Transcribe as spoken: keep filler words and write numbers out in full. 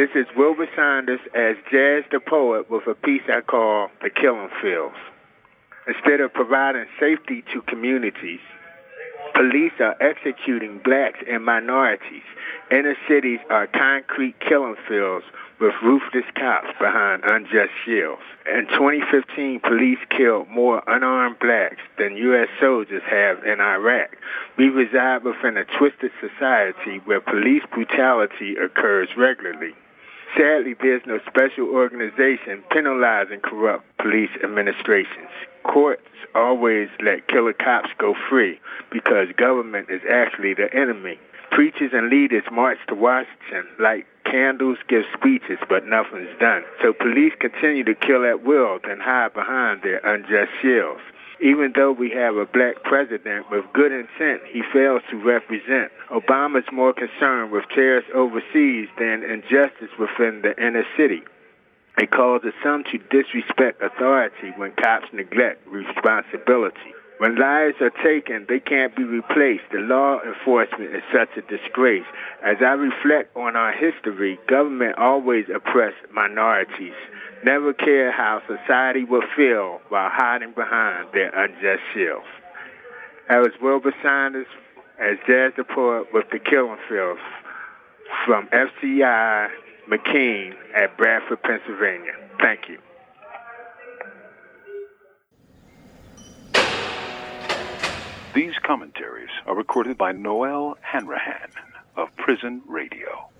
This is Wilbur Saunders as Jazz the Poet with a piece I call The Killing Fields. Instead of providing safety to communities, police are executing blacks and minorities. Inner cities are concrete killing fields with ruthless cops behind unjust shields. In twenty fifteen, police killed more unarmed blacks than U S soldiers have in Iraq. We reside within a twisted society where police brutality occurs regularly. Sadly, there's no special organization penalizing corrupt police administrations. Courts always let killer cops go free because government is actually the enemy. Preachers and leaders march to Washington, light candles, give speeches, but nothing's done. So police continue to kill at will and hide behind their unjust shields. Even though we have a black president with good intent, he fails to represent. Obama's more concerned with terrorists overseas than injustice within the inner city. It causes some to disrespect authority when cops neglect responsibility. When lives are taken, they can't be replaced. The law enforcement is such a disgrace. As I reflect on our history, government always oppressed minorities, never cared how society would feel while hiding behind their unjust shields. That was Wilbur Saunders as Jazz the Poet with The Killing Fields from F C I McKean at Bradford, Pennsylvania. Thank you. These commentaries are recorded by Noel Hanrahan of Prison Radio.